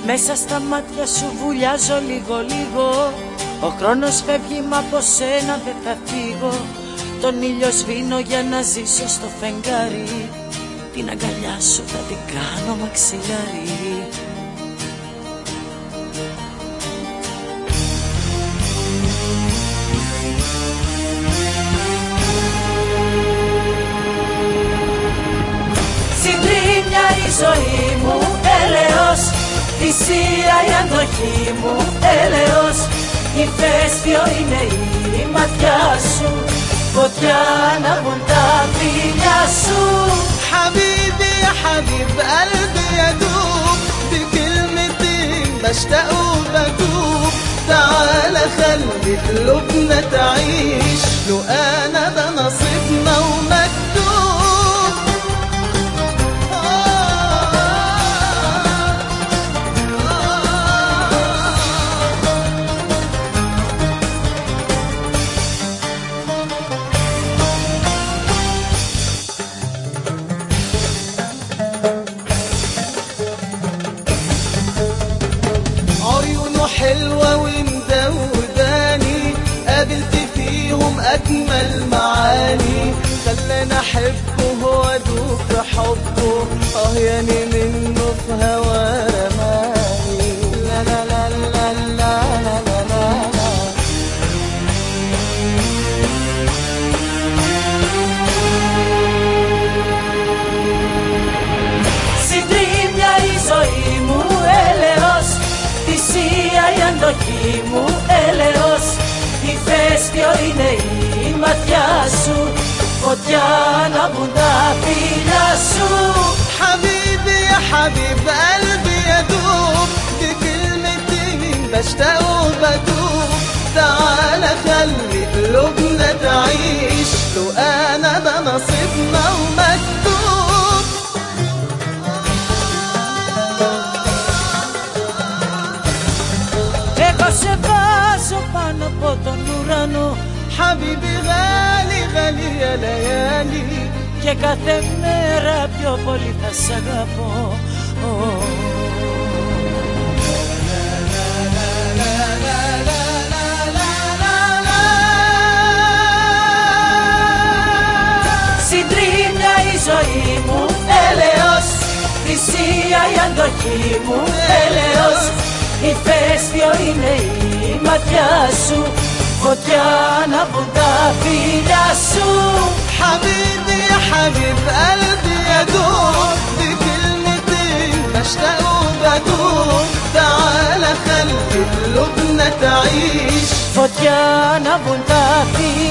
Μέσα στα μάτια σου βουλιάζω λίγο λίγο. Ο χρόνος φεύγει μα από σένα δεν θα φύγω. Τον ήλιο σβήνω για να ζήσω στο φεγγάρι. Την αγκαλιά σου θα την κάνω μαξιλάρι. Συντρίμμια η ζωή μου, έλεος. Θυσία η αντοχή μου, έλεος. Ηφαίστειο είναι η ματιά σου. Φωτιά ανάβουν τα φιλιά σου. حبيبي يا حبيب قلبي يدوب بكلمتين بشتاق وبدوب. تعال خلي قلوبنا تعيش لو انا ده نصيبنا ومكتوب. عيونه حلوة ومدوداني قابلت فيهم أجمل معاني. خلاني أحبه وأدوب في حبه. ياني منه في هوا رماني. لا لا لا لا لا لا لا لا لا. Συντρίμμια η ζωή μου, έλεος. Θυσία η αντοχή μου, έλεος. Ηφαίστειο είναι η ματιά σου. Φωτιά ανάβουν τα φιλιά σου. حبيبي يا حبيب قلبي يدوب بكلمتين بشتاق وبدوب. تعال خلي قلوبنا تعيش لو انا ده نصيبنا ومكتوب. Εγώ σε βάζω πάνω από τον ουρανό. حبيبي غالي غالي يا ليالي. Και κάθε μέρα πιο πολύ θα σ' αγαπώ. Συντρίμμια η ζωή μου, έλεος. Θυσία η αντοχή μου, έλεος. Ηφαίστειο είναι η ματιά σου. Φωτιά ανάβουν τα φιλιά σου. حبيبي يا حبيب قلبي يدوب بكلمتين بشتاق وبدوب. تعال خلي قلوبنا تعيش. Φωτιά ανάβουν τα φιλιά